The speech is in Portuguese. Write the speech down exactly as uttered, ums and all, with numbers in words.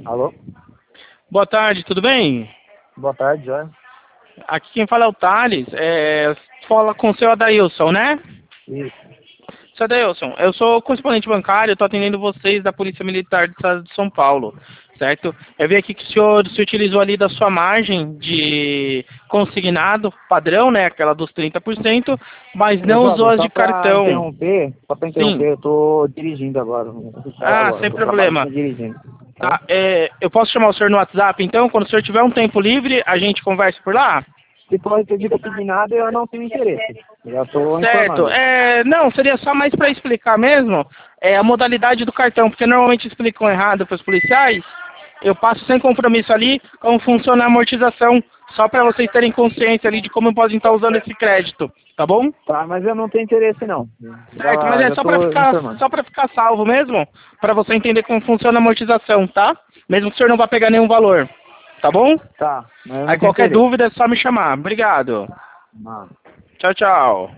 Alô? Boa tarde, tudo bem? Boa tarde, Joia. Aqui quem fala é o Thales, é, fala com o seu Adailson, né? Isso. Seu Adailson, eu sou correspondente bancário, estou atendendo vocês da Polícia Militar do Estado de São Paulo, certo? Eu vi aqui que o senhor se utilizou ali da sua margem de consignado padrão, né? Aquela dos trinta por cento, mas não Ô, usou Jota, as só de pra cartão. interromper, só pra Sim. interromper, eu tô dirigindo agora, não consigo falar Ah, agora, sem eu tô trabalhando problema. e dirigindo, tá? Tá, é, eu posso chamar o senhor no WhatsApp, então? Quando o senhor tiver um tempo livre, a gente conversa por lá? Se for recebido consignado, eu não tenho interesse, já tô Certo. informando. É, não, seria só mais para explicar mesmo é, a modalidade do cartão, porque normalmente explicam errado para os policiais. Eu passo sem compromisso ali como funciona a amortização, só para vocês terem consciência ali de como podem estar usando esse crédito, tá bom? Tá, mas eu não tenho interesse não, Certo, mas já, é já só para tô ficar, informando. só para ficar salvo mesmo, para você entender como funciona a amortização, tá? Mesmo que o senhor não vá pegar nenhum valor, tá bom? Tá, mas eu Aí não tenho qualquer interesse. dúvida é só me chamar. Obrigado. Não. Tchau, tchau.